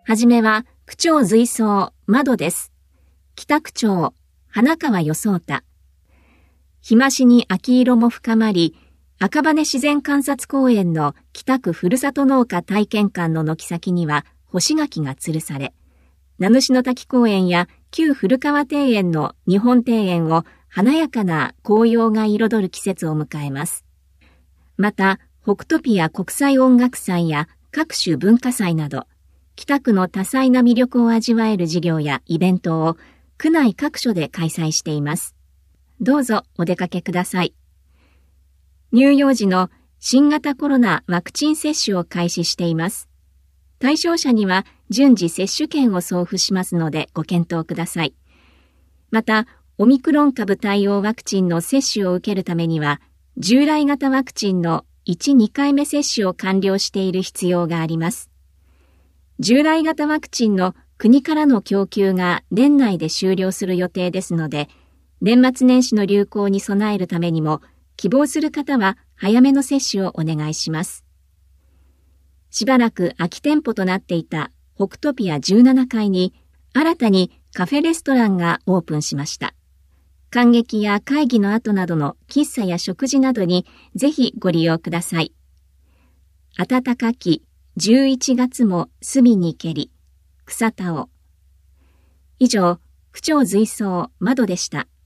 はじめは、区長随走、窓です。北区長、花川与壮太。日増しに秋色も深まり、赤羽自然観察公園の北区ふるさと農家体験館の軒先には干し柿が吊るされ、名主の滝公園や旧古川庭園の日本庭園を華やかな紅葉が彩る季節を迎えます。また、北トピア国際音楽祭や各種文化祭など、北区の多彩な魅力を味わえる事業やイベントを区内各所で開催しています。どうぞお出かけください。乳幼児の新型コロナワクチン接種を開始しています。対象者には順次接種券を送付しますのでご検討ください。また、オミクロン株対応ワクチンの接種を受けるためには、従来型ワクチンの1、2回目接種を完了している必要があります。従来型ワクチンの国からの供給が年内で終了する予定ですので、年末年始の流行に備えるためにも、希望する方は早めの接種をお願いします。しばらく空き店舗となっていた北トピア17階に新たにカフェレストランがオープンしました。観劇や会議の後などの喫茶や食事などにぜひご利用ください。暖かき11月も隅にけり、草田を。以上、区長随走窓でした。